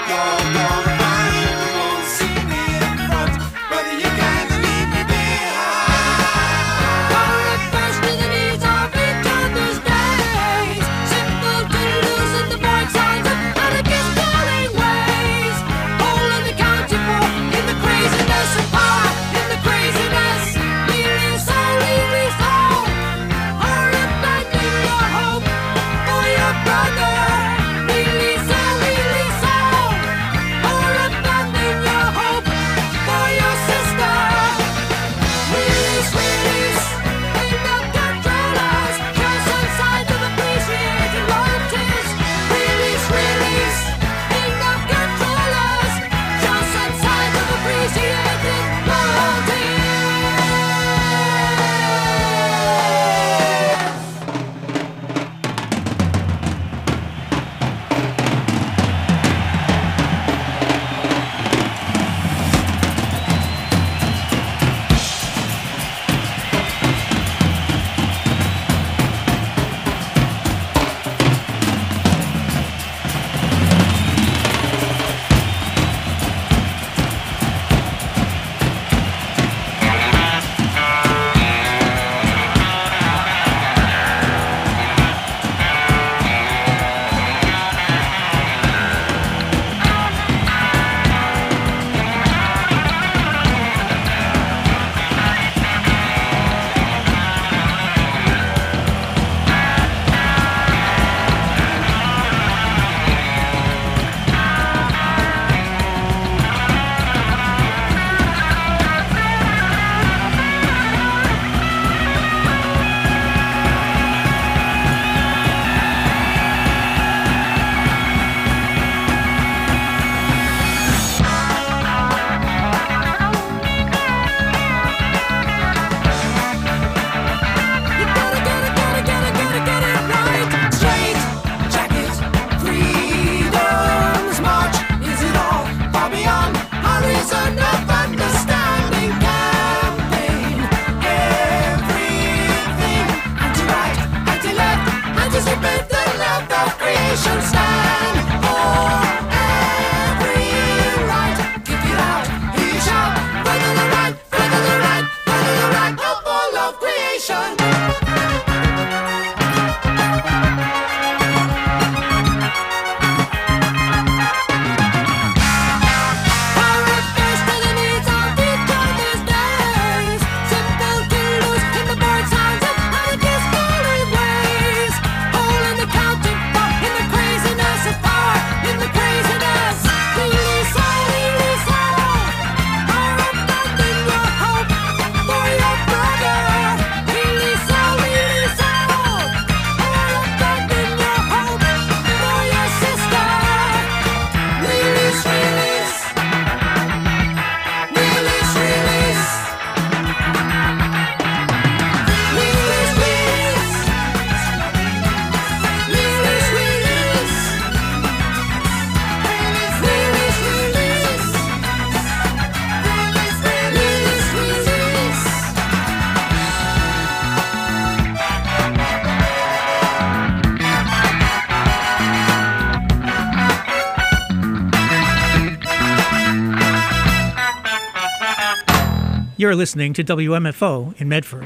You're listening to WMFO in Medford.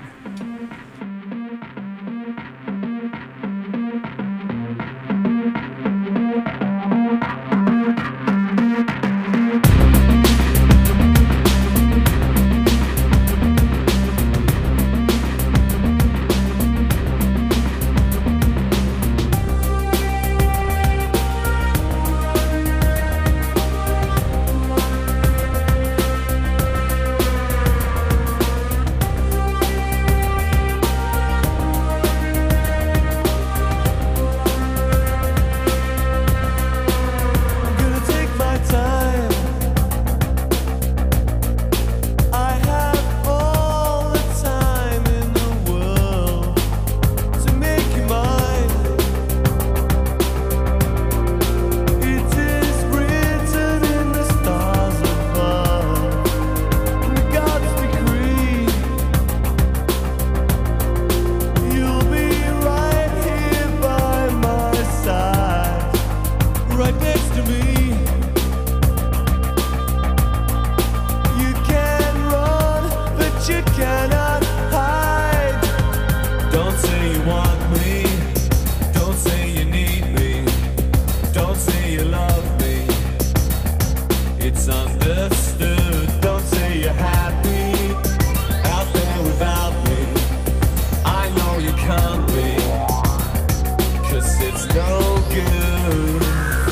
It's understood. Don't say you're happy out there without me. I know you can't be, 'cause it's no good.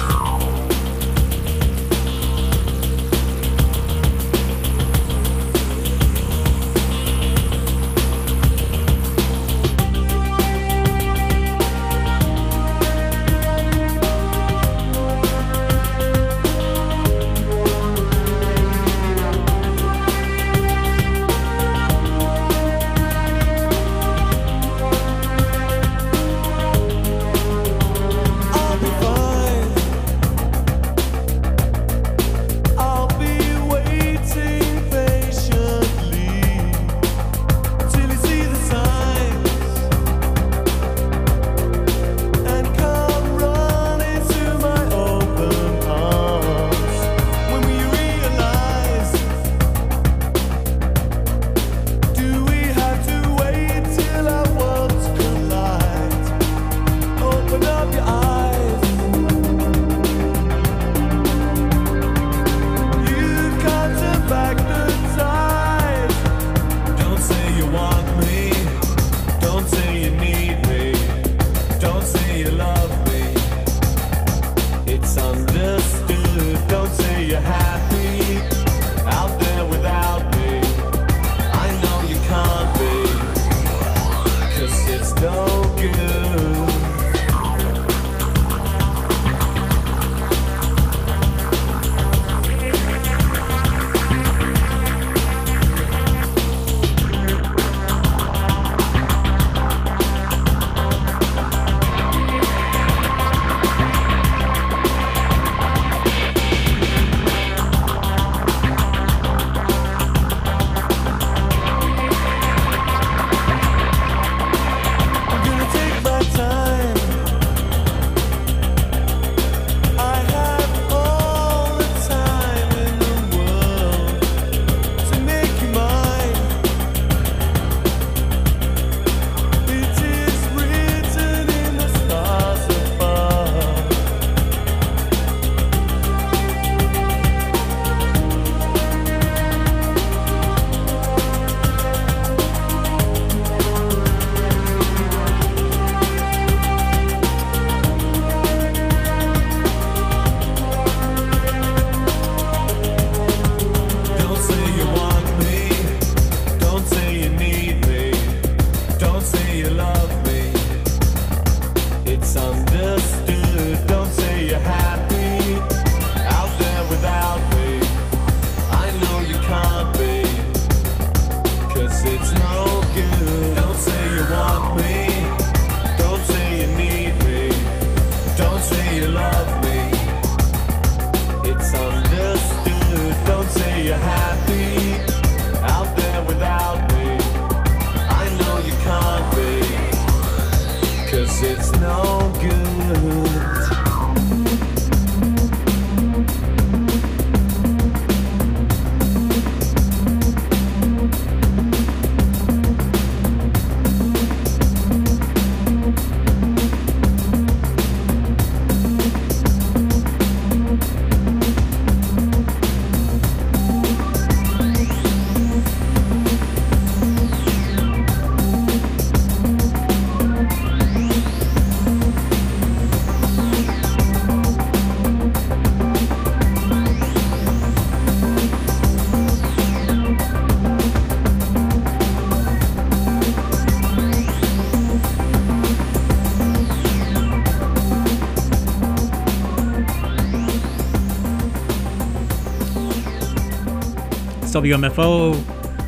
WMFO,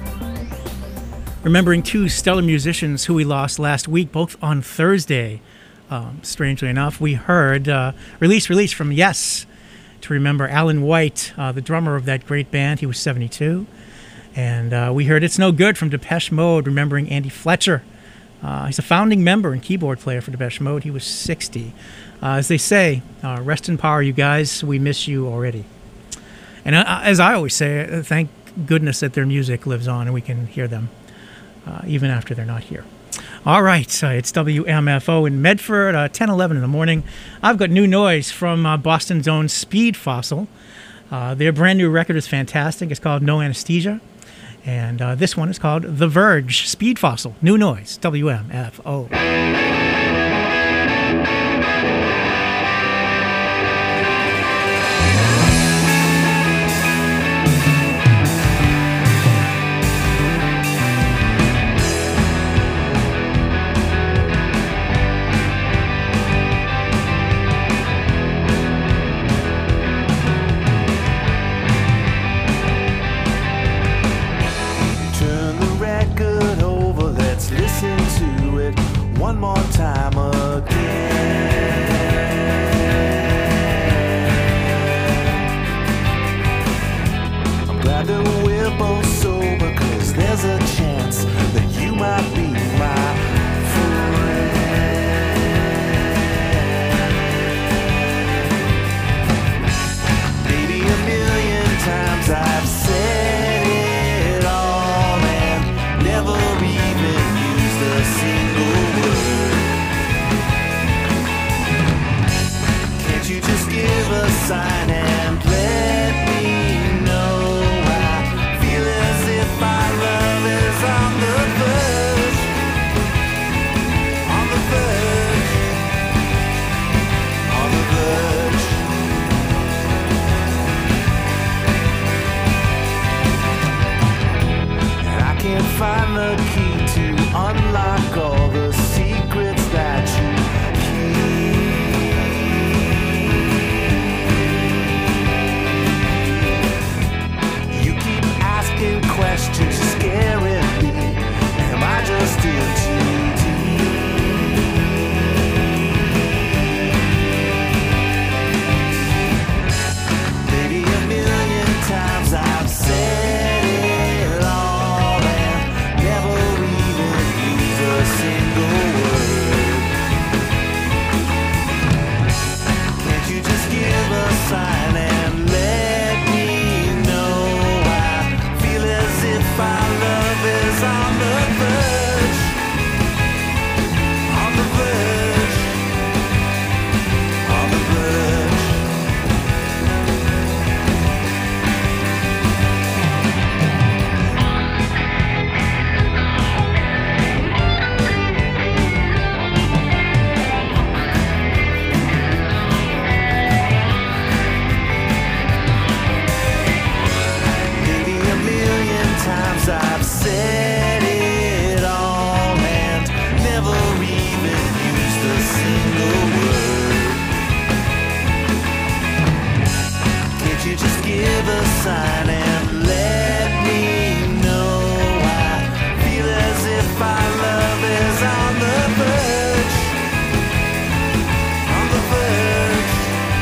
remembering two stellar musicians who we lost last week, both on Thursday. Strangely enough, we heard Release from Yes, to remember Alan White, the drummer of that great band. He was 72. And we heard It's No Good from Depeche Mode, remembering Andy Fletcher. He's a founding member and keyboard player for Depeche Mode. He was 60. As they say, rest in power, you guys. We miss you already. And as I always say, thank goodness that their music lives on and we can hear them even after they're not here. All right, it's WMFO in Medford, 10:11 in the morning. I've got new noise from Boston's own Speed Fossil. Their brand new record is fantastic. It's called No Anesthesia. And this one is called The Verge, Speed Fossil, New Noise, WMFO. One more time again. I'm glad that we're both sober, 'cause there's a chance that you might be my friend. Maybe a million times I've said it all and never even used a single word. Can't you just give a sign and let me know? I feel as if my love is on the verge, on the verge, on the verge. And I can't find the key to unlock all the secrets that you keep. You keep asking questions, scaring me. Am I just in too deep? Maybe a million times I've said it all and never even used a single word. Can't you just give a sign and let me know? I feel as if our love is on the verge, on the verge, on the verge. Maybe a million times I've said it all and never even used a single word. Can't you just give a sign and let me know? I feel as if our love is on the verge, on the verge,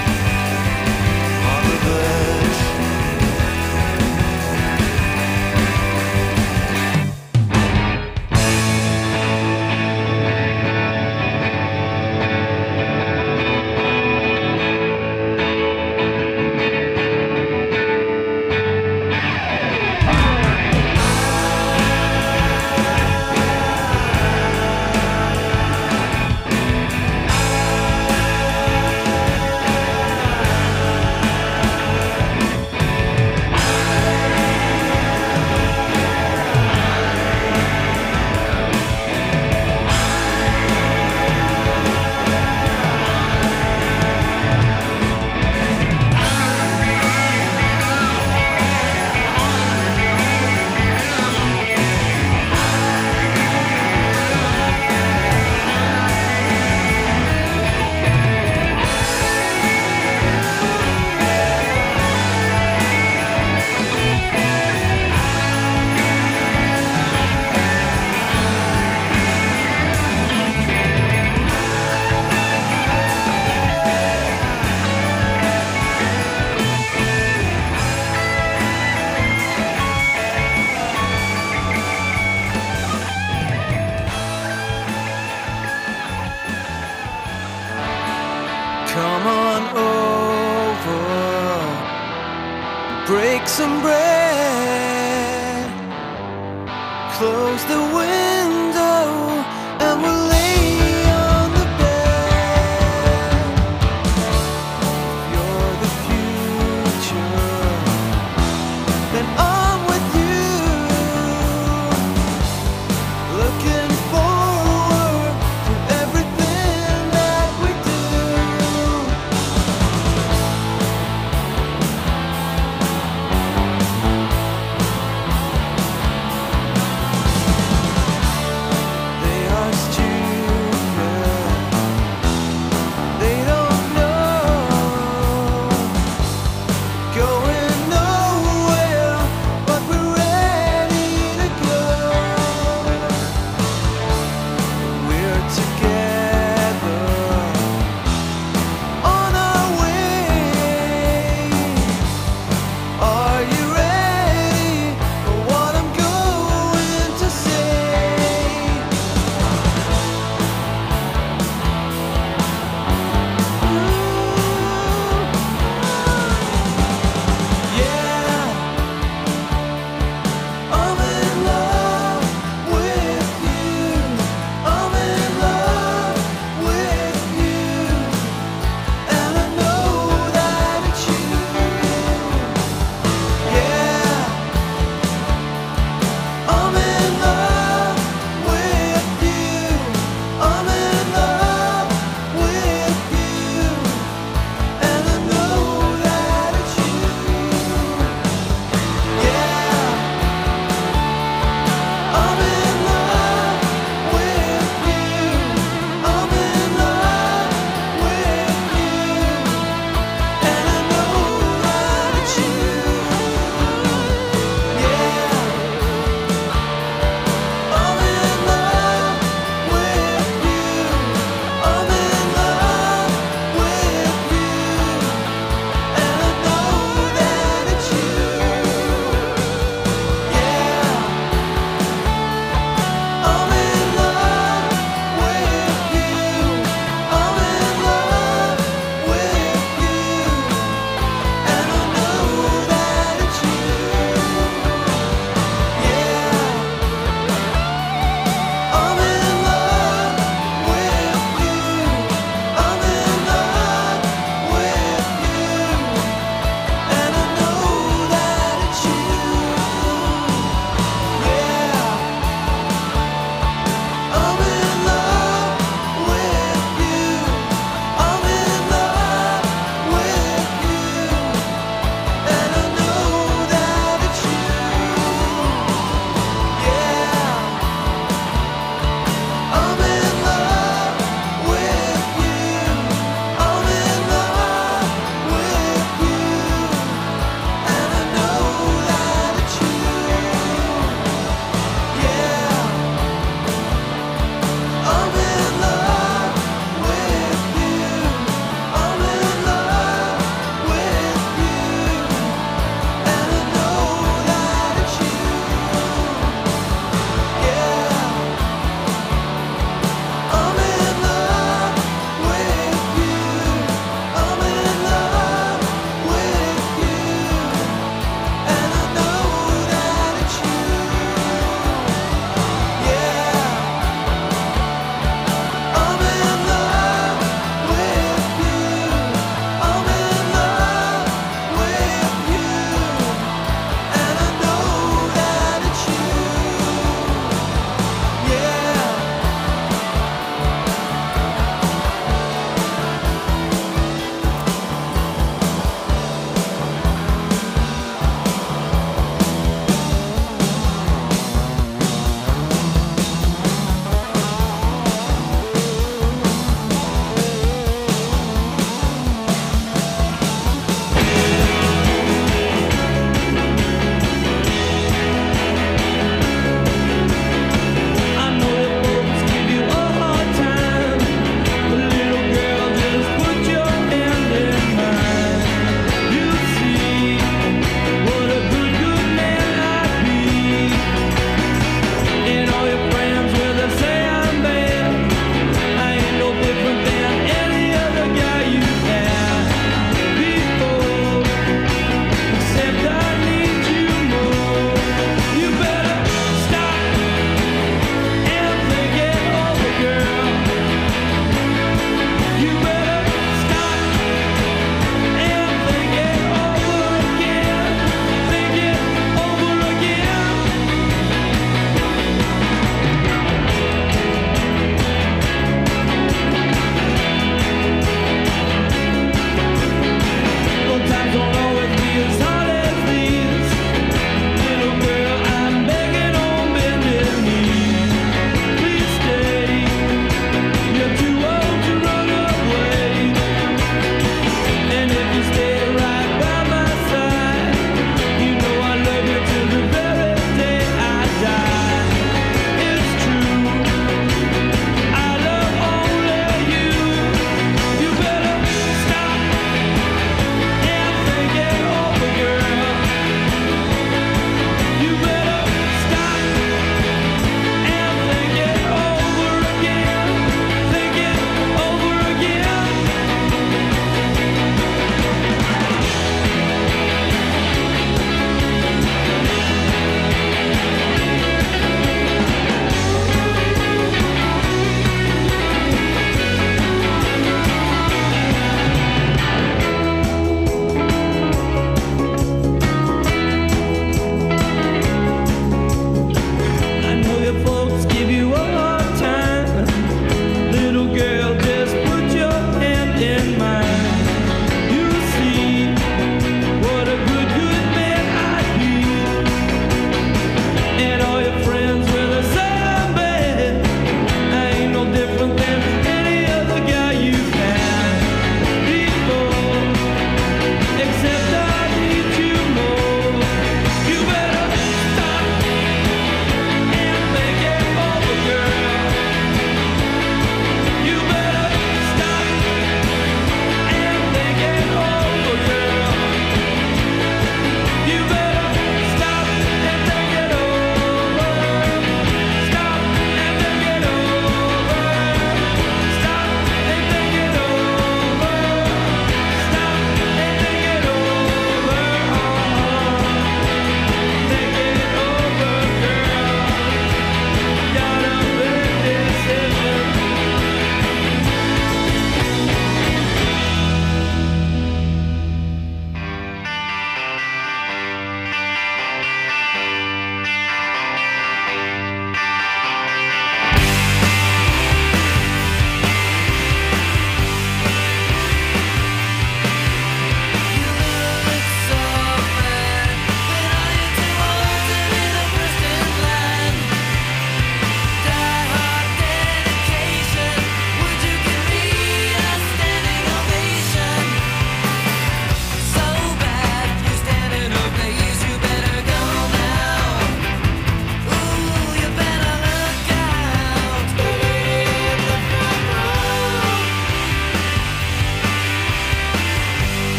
on the verge. Come on over, break some bread, close the window, and we'll lay on the bed. You're the future.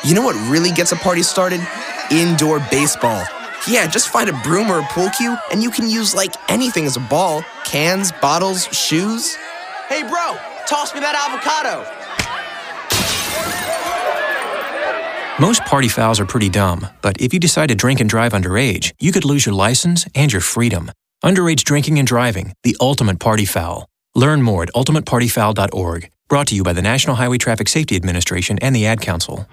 You know what really gets a party started? Indoor baseball. Yeah, just find a broom or a pool cue, and you can use like anything as a ball. Cans, bottles, shoes. Hey bro, toss me that avocado. Most party fouls are pretty dumb, but if you decide to drink and drive underage, you could lose your license and your freedom. Underage drinking and driving, the ultimate party foul. Learn more at ultimatepartyfoul.org. Brought to you by the National Highway Traffic Safety Administration and the Ad Council.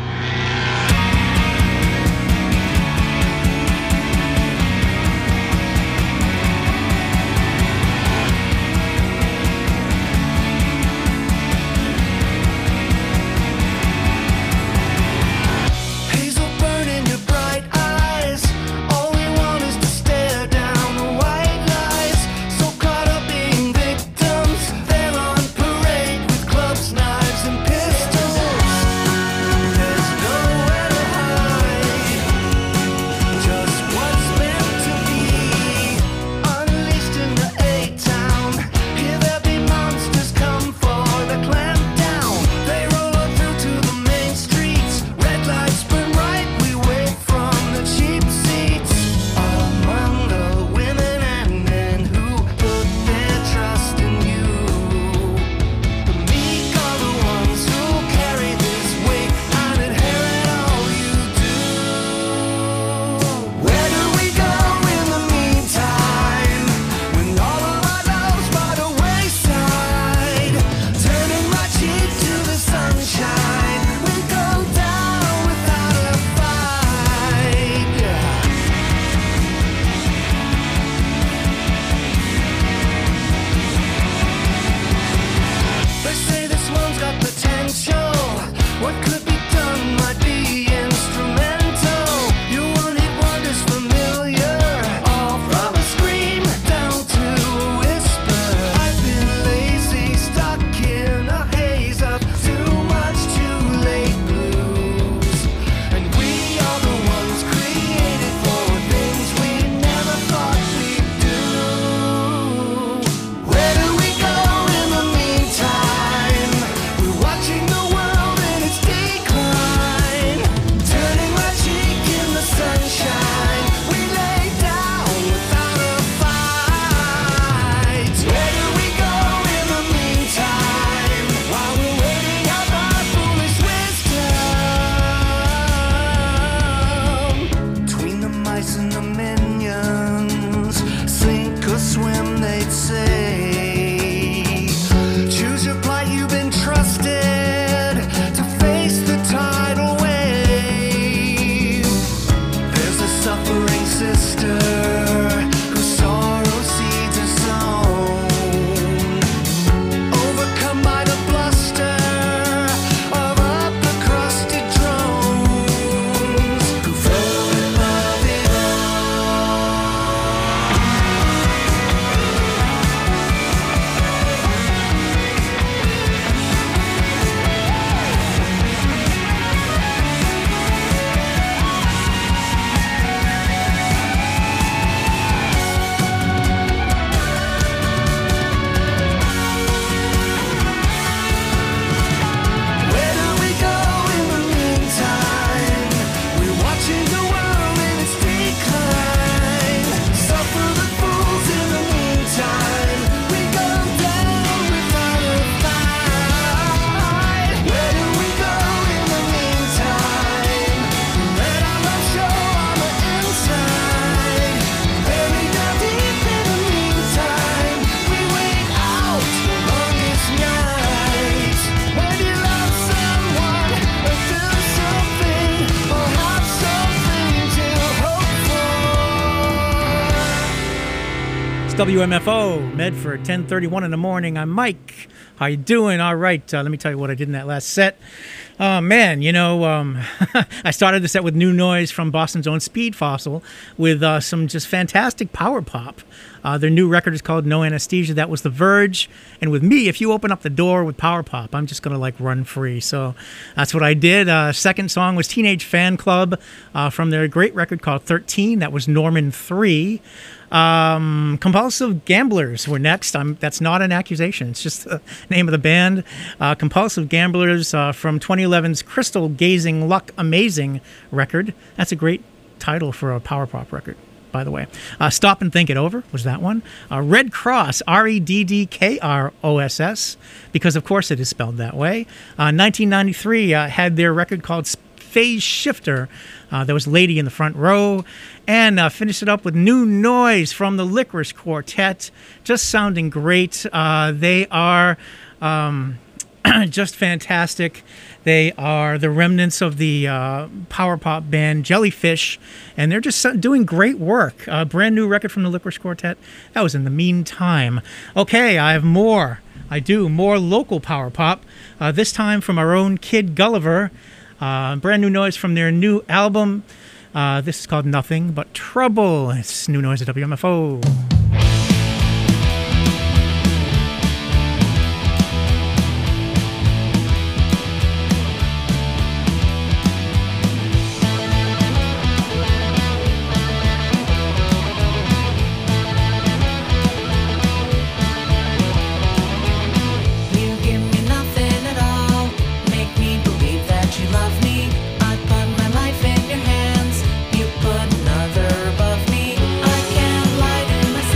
WMFO, Medford, 10:31 in the morning. I'm Mike. How you doing? All right. Let me tell you what I did in that last set. Man, you know, I started the set with new noise from Boston's own Speed Fossil with some just fantastic power pop. Their new record is called No Anesthesia. That was The Verge. And with me, if you open up the door with power pop, I'm just going to like run free. So that's what I did. Second song was Teenage Fan Club from their great record called 13. That was Norman 3. Compulsive Gamblers were next. That's not an accusation. It's just the name of the band. Compulsive Gamblers from 2011's Crystal Gazing Luck Amazing record. That's a great title for a power pop record, by the way. Stop and Think It Over was that one. Red Cross, Reddkross, because of course it is spelled that way. 1993 had their record called Phase Shifter. There was Lady in the Front Row. And finished it up with New Noise from the Licorice Quartet. Just sounding great. They are just fantastic. They are the remnants of the power pop band Jellyfish, and they're just doing great work. Brand new record from the Licorice Quartet. That was in the meantime. Okay, I have more. More local power pop. This time from our own Kid Gulliver. Brand new noise from their new album. This is called Nothing But Trouble. It's new noise at WMFO. Another above me. I can't lie to myself.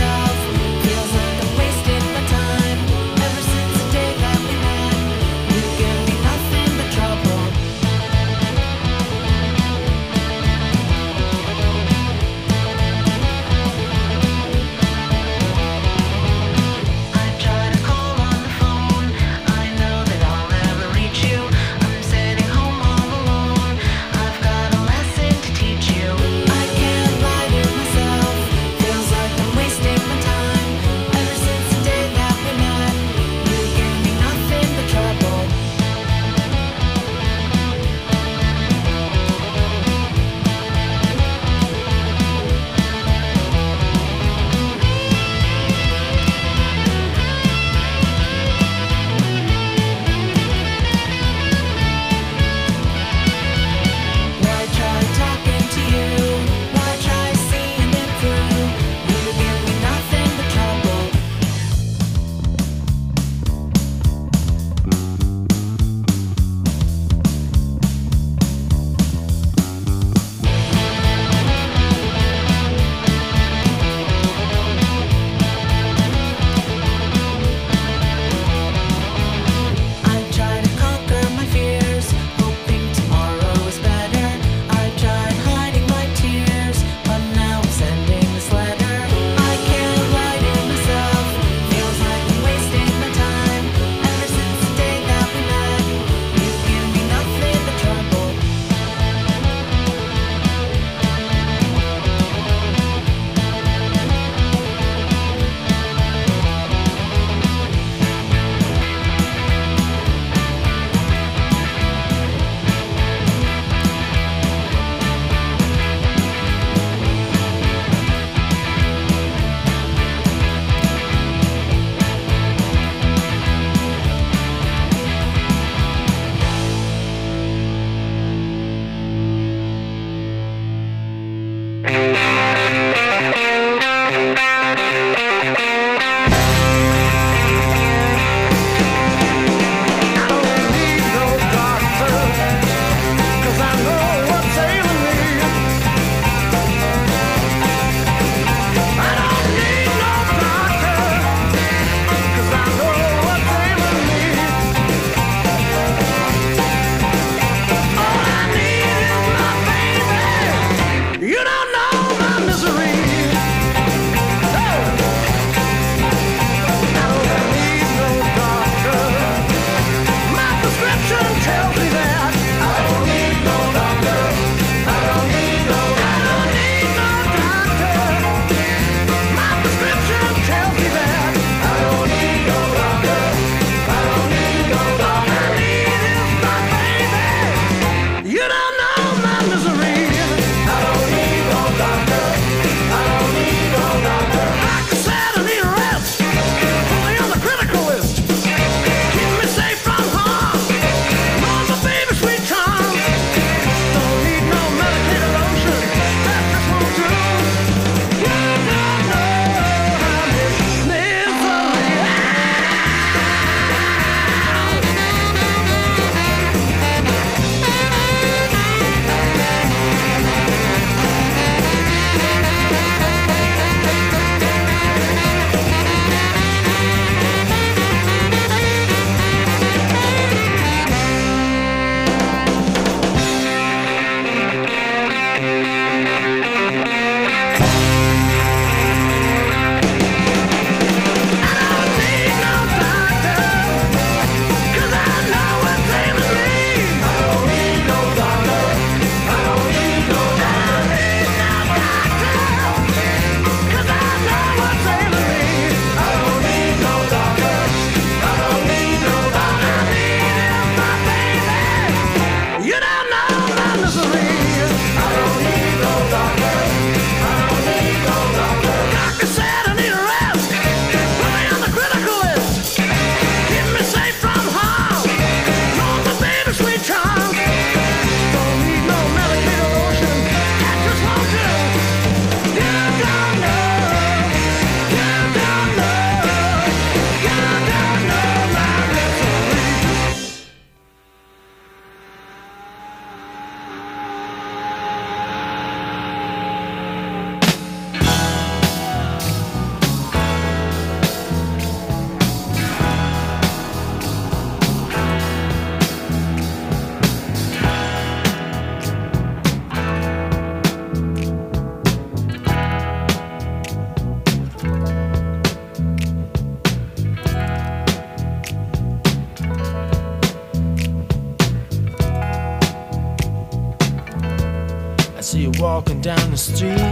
See you walking down the street,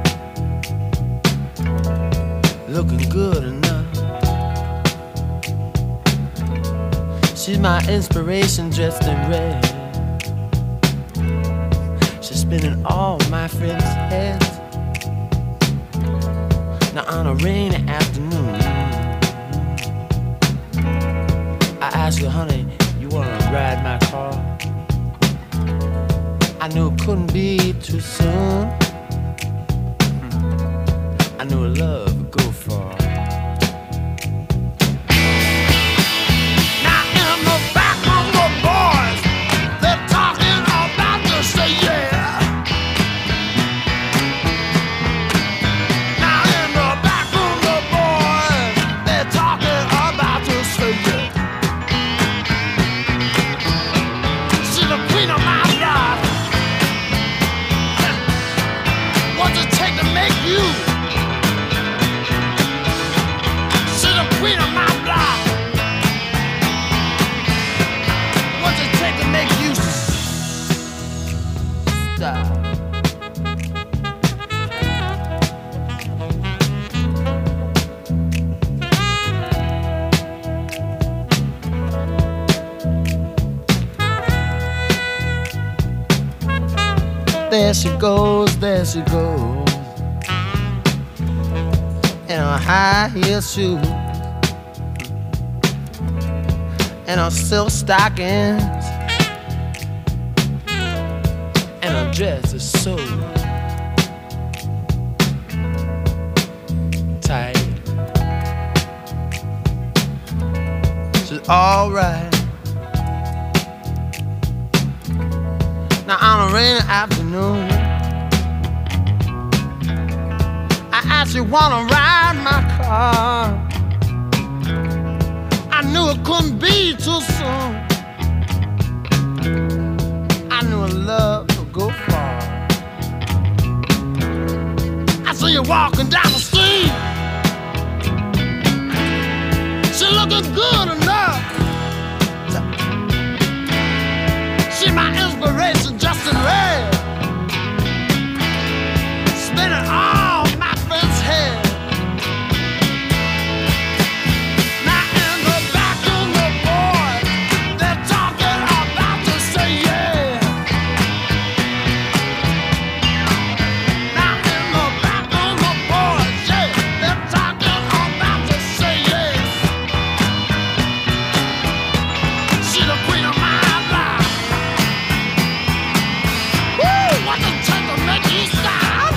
looking good enough. She's my inspiration dressed in red. She's spinning all my friends' heads. Now on a rainy afternoon, I asked her, honey, you wanna ride my car? I knew it couldn't be too soon. I knew love would go far. Now in the back room, the boys, they're talking about to say yeah. Now in the back room, the boys, they're talking about to say yeah. She's the queen of my life. What's it take to make you? She's the queen of my block. What's it take to make you stop? There she goes, there she goes, in her high heel shoes and her silk stockings, and her dress is so tight. She's alright. Now on a rainy afternoon, I asked you wanna ride my car. I knew it couldn't be too soon. I knew love would go far. I see you walking down the street. She looking good enough. She my inspiration, just in red, spinning all my friends' head. Now in the back room, the boys, they're talking about to say yeah. Now in the back room, the boys, yeah, they're talking about to say yes. She's the queen of my life. What the take to make you stop?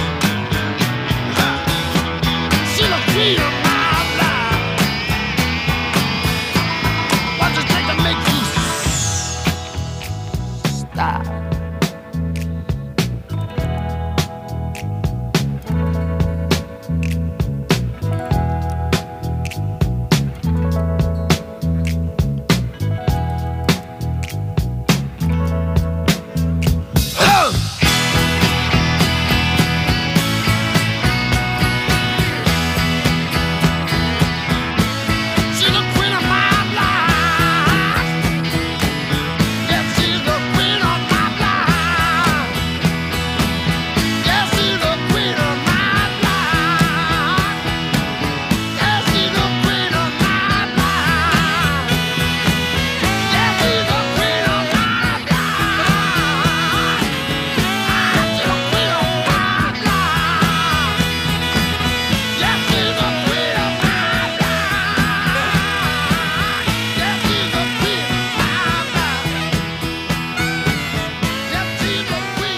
She's the queen of my life. What the take to make you stop? She's the queen of my life. Yes, she's the queen of my life. Yes, she's the queen of my life. Yes, she's the queen of my life. Yes, she's the queen of my life. She's the queen of my life. Yes, she's the queen of my life. Yes, she's the queen of my life. Yes, she's the queen.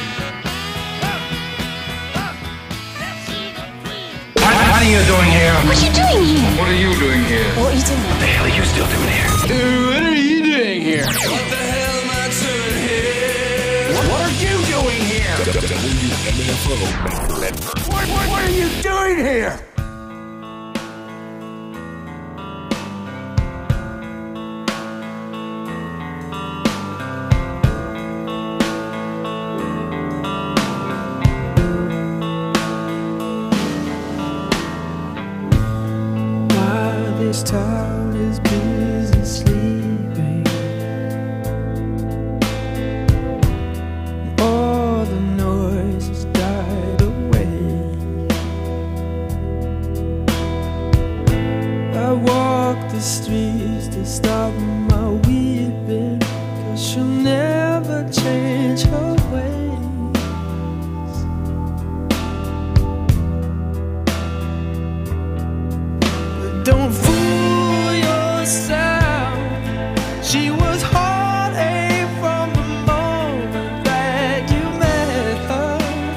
Yes, she's the queen. What are you doing here? What are you doing here? What are you doing here? What are you doing? What the hell are you still doing here? What are you doing here? What the hell am I doing here? What are you doing here? What are you doing here? While this town is busy sleeping, all the noise never change her ways. But don't fool yourself. She was heartache from the moment that you met her.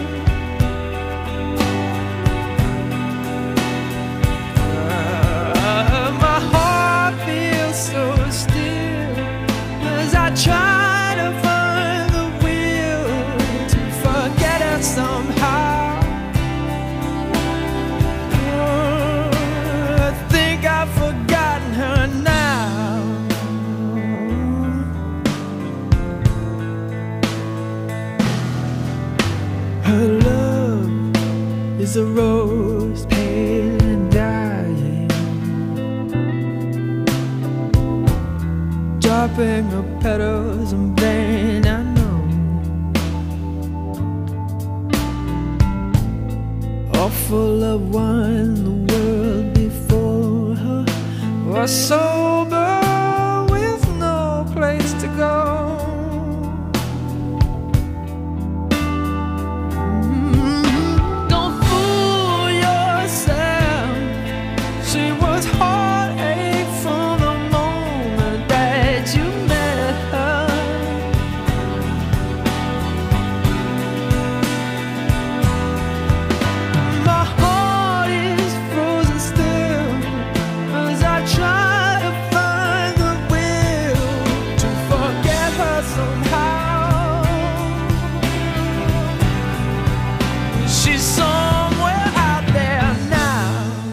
My heart feels so still as I try to find the will to forget her somehow. I think I've forgotten her now. Her love is a rose pale and dying, dropping her petals in vain, I know. All full of wine, the world before her was sober with no place to go. Don't fool yourself. She was heartache from the moment that you met her. My heart is frozen still as I try to find the will to forget her somehow. She's somewhere out there now.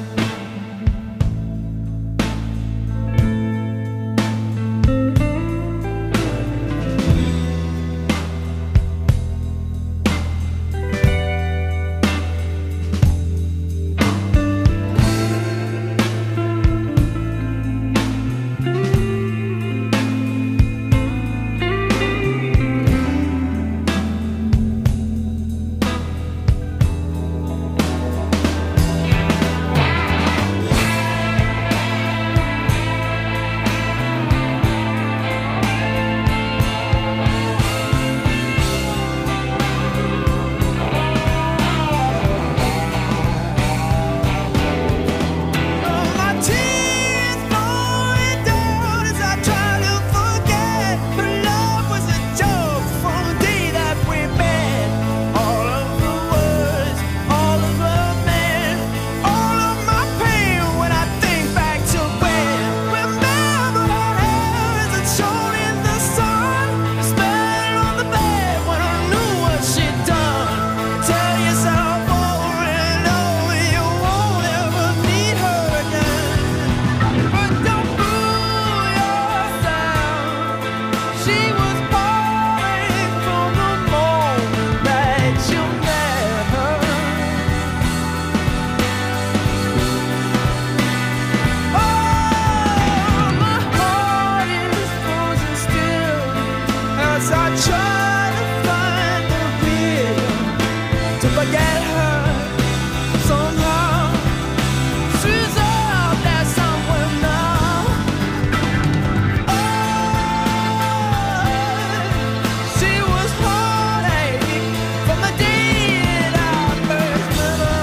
My tears falling down as I try to forget. But love was a joke from the day that we met. All of the words, all of the men, all of my pain when I think back to when. Remember her hair as it shone in the sun, smell on the bed when I knew what she'd done. Tell yourself over and over you won't ever need her again. But don't fool yourself. She was heartache from the moment that you met her. Oh, my heart is frozen still as I try to find the will to forget her somehow. She's out there somewhere now. Oh, she was heartache from the day that I first met her.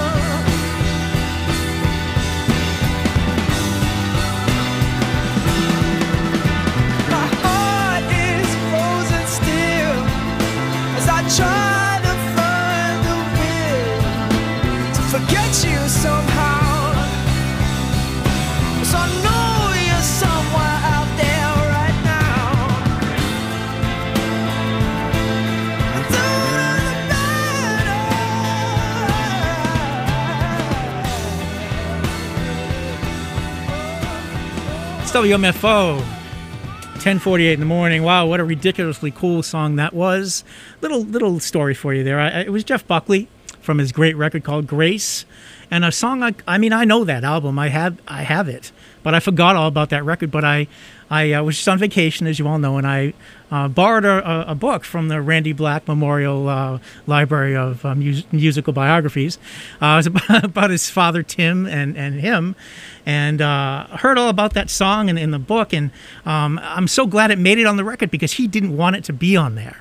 My heart is frozen still as I try to find the will to forget you somehow. 'Cause I know you're somewhere out there right now. It's WMFO, 10:48 in the morning. Wow, what a ridiculously cool song that was. Little story for you there. It was Jeff Buckley from his great record called Grace, and a song. I mean, I know that album. I have it, but I forgot all about that record. But I was just on vacation, as you all know, and I borrowed a book from the Randy Black Memorial Library of Musical Biographies. It was about his father, Tim, and him, and heard all about that song in the book. And I'm so glad it made it on the record because he didn't want it to be on there.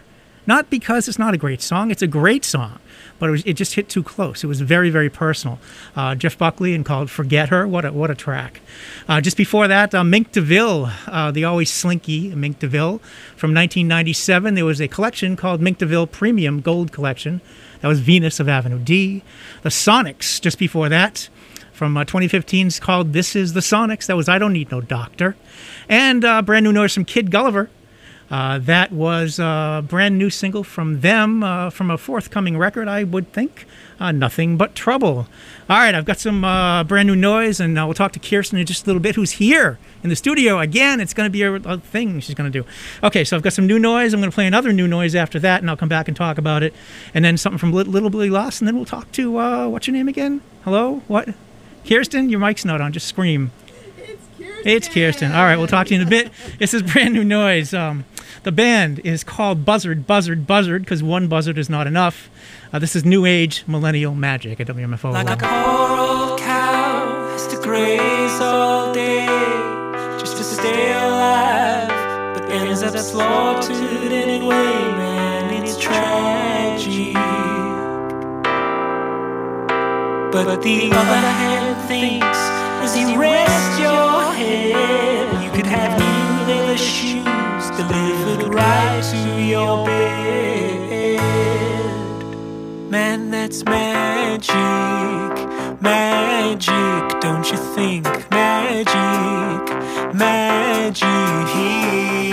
Not because it's not a great song. It's a great song. But it just hit too close. It was very, very personal. Jeff Buckley and called "Forget Her." What a track. Just before that, Mink DeVille, the always slinky Mink DeVille, from 1997. There was a collection called Mink DeVille Premium Gold Collection. That was Venus of Avenue D. The Sonics, just before that, from 2015, is called "This Is the Sonics." That was "I Don't Need No Doctor," and brand new noise from Kid Gulliver. That was a brand new single from them, from a forthcoming record, I would think. Nothing But Trouble. All right, I've got some brand new noise, and we'll talk to Kirsten in just a little bit, who's here in the studio. Again, it's going to be a thing she's going to do. Okay, so I've got some new noise. I'm going to play another new noise after that, and I'll come back and talk about it. And then something from Little Billy Lost, and then we'll talk to, what's your name again? Hello? What? Kirsten? Your mic's not on. Just scream. It's Kirsten. All right, we'll talk to you in a bit. This is brand new noise. The band is called Buzzard, because one buzzard is not enough. This is New Age Millennial Magic at WMFO. Like a poor old cow has to graze all day just to stay alive, but ends up slaughtered anyway, man, it's tragic. But the other hand thinks, as you rest your head, you could have new leather shoes delivered right to your bed. Man, that's magic, magic, don't you think? Magic, magic.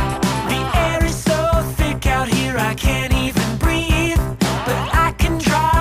Can't even breathe, but I can drive.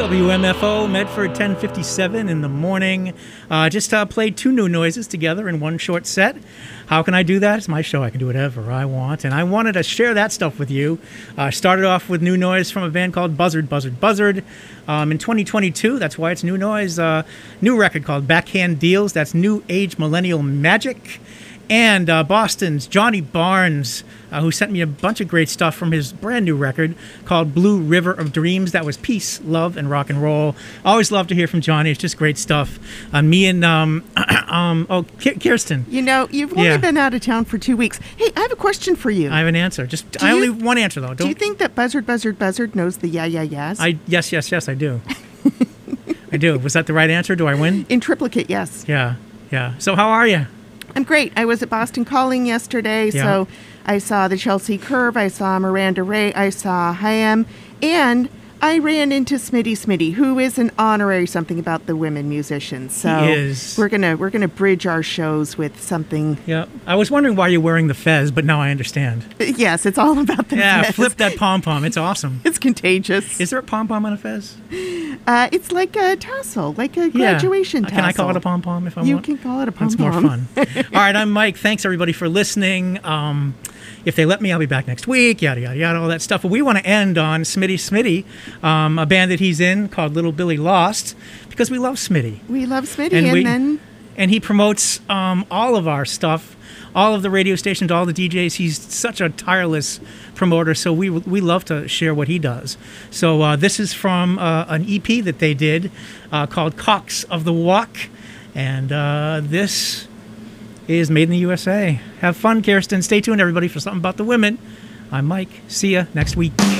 WMFO, Medford, 10:57 in the morning. Just played two new noises together in one short set. How can I do that? It's my show. I can do whatever I want. And I wanted to share that stuff with you. Started off with new noise from a band called Buzzard. In 2022, that's why it's new noise. New record called Backhand Deals. That's New Age Millennial Magic. And Boston's Johnny Barnes, who sent me a bunch of great stuff from his brand new record called Blue River of Dreams. That was peace, love, and rock and roll. Always love to hear from Johnny. It's just great stuff. Me and Kirsten. You know, you've only been out of town for 2 weeks. Hey, I have a question for you. I have an answer. I only have one answer though. Do you think that Buzzard knows the yeah, yes? Yes, I do. I do. Was that the right answer? Do I win? In triplicate, yes. Yeah. So how are you? I'm great. I was at Boston Calling yesterday, so I saw the Chelsea Curve, I saw Miranda Ray, I saw Haim, and I ran into Smitty, who is an honorary something about the women musicians. So he is. We're gonna bridge our shows with something. Yeah. I was wondering why you're wearing the fez, but now I understand. Yes, it's all about the fez. Flip that pom-pom. It's awesome. It's contagious. Is there a pom-pom on a fez? It's like a tassel, like a graduation tassel. Can I call it a pom-pom if I want? You can call it a pom-pom. That's more fun. All right, I'm Mike. Thanks, everybody, for listening. If they let me, I'll be back next week, yada, yada, yada, all that stuff. But we want to end on Smitty, a band that he's in called Little Billy Lost, because we love Smitty. We love Smitty, and he promotes all of our stuff, all of the radio stations, all the DJs. He's such a tireless promoter, so we love to share what he does. So this is from an EP that they did called Cocks of the Walk, and this is made in the USA. Have fun, Kirsten. Stay tuned, everybody, for something about the women. I'm Mike. See ya next week.